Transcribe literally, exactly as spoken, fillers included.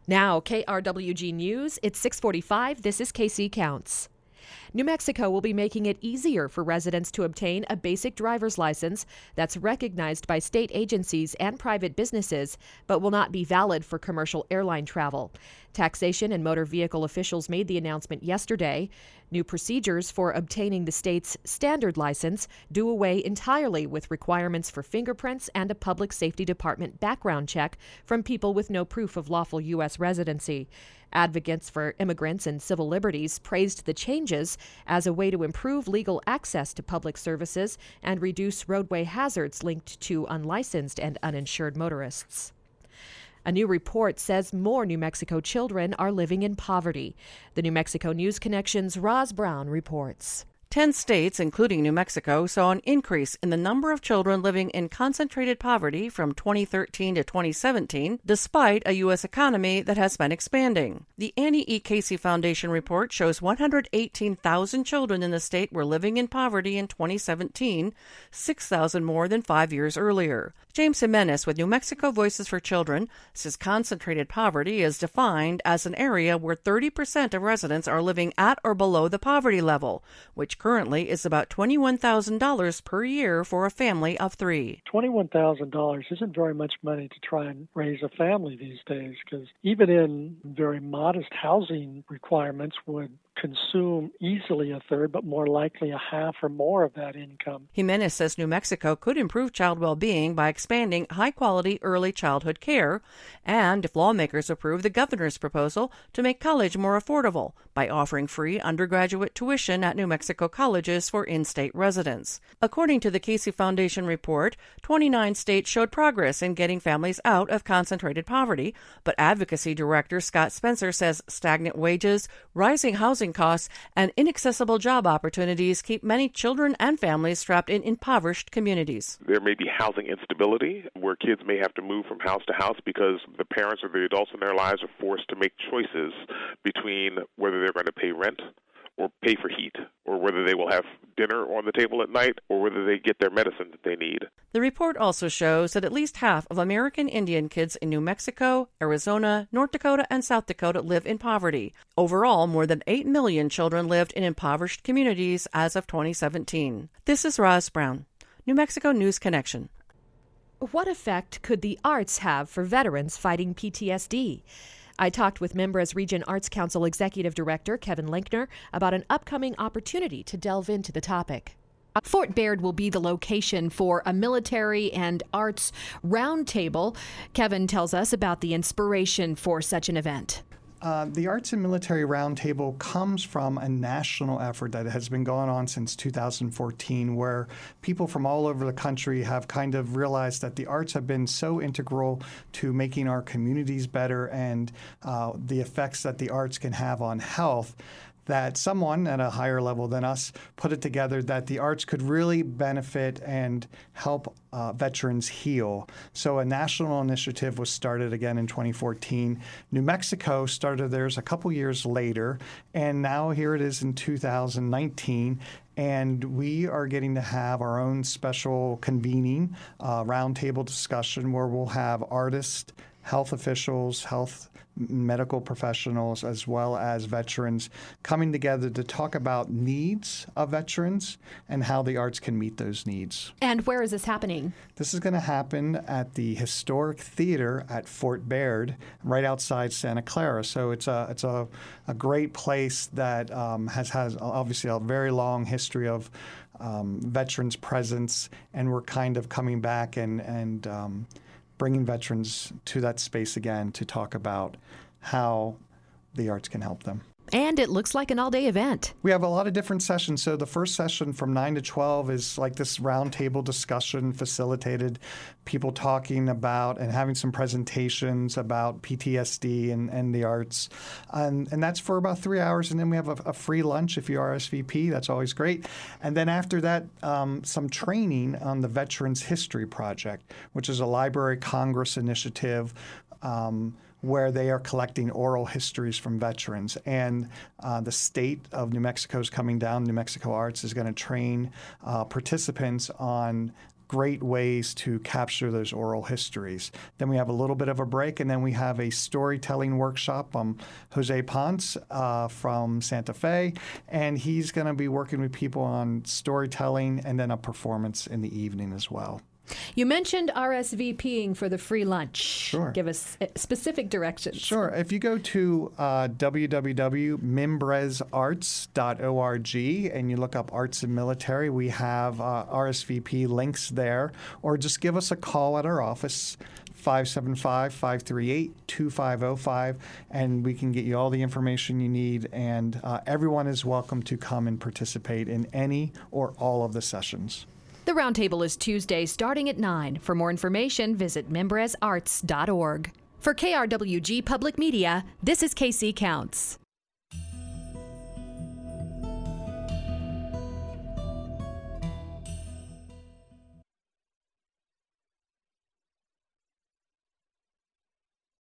Now, K R W G News, it's six forty-five. This is K C Counts. New Mexico will be making it easier for residents to obtain a basic driver's license that's recognized by state agencies and private businesses, but will not be valid for commercial airline travel. Taxation and motor vehicle officials made the announcement yesterday. New procedures for obtaining the state's standard license do away entirely with requirements for fingerprints and a public safety department background check from people with no proof of lawful U S residency. Advocates for immigrants and civil liberties praised the changes as a way to improve legal access to public services and reduce roadway hazards linked to unlicensed and uninsured motorists. A new report says more New Mexico children are living in poverty. The New Mexico News Connection's Roz Brown reports. Ten states, including New Mexico, saw an increase in the number of children living in concentrated poverty from twenty thirteen to twenty seventeen, despite a U S economy that has been expanding. The Annie E. Casey Foundation report shows one hundred eighteen thousand children in the state were living in poverty in twenty seventeen, six thousand more than five years earlier. James Jimenez with New Mexico Voices for Children says concentrated poverty is defined as an area where thirty percent of residents are living at or below the poverty level, which currently is about twenty-one thousand dollars per year for a family of three. twenty-one thousand dollars isn't very much money to try and raise a family these days, because even in very modest housing requirements would consume easily a third, but more likely a half or more of that income. Jimenez says New Mexico could improve child well-being by expanding high-quality early childhood care, and if lawmakers approve the governor's proposal to make college more affordable by offering free undergraduate tuition at New Mexico colleges for in-state residents. According to the Casey Foundation report, twenty-nine states showed progress in getting families out of concentrated poverty, but advocacy director Scott Spencer says stagnant wages, rising housing costs, and inaccessible job opportunities keep many children and families trapped in impoverished communities. There may be housing instability where kids may have to move from house to house because the parents or the adults in their lives are forced to make choices between whether they're going to pay rent or pay for heat, or whether they will have dinner on the table at night, or whether they get their medicine that they need. The report also shows that at least half of American Indian kids in New Mexico, Arizona, North Dakota, and South Dakota live in poverty. Overall, more than eight million children lived in impoverished communities as of twenty seventeen. This is Roz Brown, New Mexico News Connection. What effect could the arts have for veterans fighting P T S D? I talked with Mimbres Region Arts Council Executive Director Kevin Lenkner about an upcoming opportunity to delve into the topic. Fort Bayard will be the location for a military and arts roundtable. Kevin tells us about the inspiration for such an event. Uh, the Arts and Military Roundtable comes from a national effort that has been going on since two thousand fourteen, where people from all over the country have kind of realized that the arts have been so integral to making our communities better and uh, the effects that the arts can have on health, that someone at a higher level than us put it together that the arts could really benefit and help uh, veterans heal. So a national initiative was started again in twenty fourteen. New Mexico started theirs a couple years later, and now here it is in two thousand nineteen. And we are getting to have our own special convening uh, roundtable discussion where we'll have artists, health officials, health medical professionals, as well as veterans coming together to talk about needs of veterans and how the arts can meet those needs. And where is this happening? This is going to happen at the Historic Theater at Fort Bayard, right outside Santa Clara. So it's a it's a, a great place that um, has has obviously a very long history of um, veterans presence, and we're kind of coming back and and um, bringing veterans to that space again to talk about how the arts can help them. And it looks like an all-day event. We have a lot of different sessions. So the first session from nine to twelve is like this roundtable discussion, facilitated people talking about and having some presentations about P T S D and, and the arts. And, and that's for about three hours. And then we have a, a free lunch if you R S V P. That's always great. And then after that, um, some training on the Veterans History Project, which is a Library Congress initiative um, where they are collecting oral histories from veterans. And uh, the state of New Mexico is coming down. New Mexico Arts is going to train uh, participants on great ways to capture those oral histories. Then we have a little bit of a break, and then we have a storytelling workshop. Um, Jose Ponce uh, from Santa Fe, and he's going to be working with people on storytelling and then a performance in the evening as well. You mentioned RSVPing for the free lunch. Sure. Give us specific directions. Sure. If you go to uh, w w w dot mimbres arts dot org and you look up Arts and Military, we have uh, R S V P links there. Or just give us a call at our office, five seven five, five three eight, two five zero five, and we can get you all the information you need. And uh, everyone is welcome to come and participate in any or all of the sessions. The roundtable is Tuesday starting at nine. For more information, visit mimbres arts dot org. For K R W G Public Media, this is K C Counts.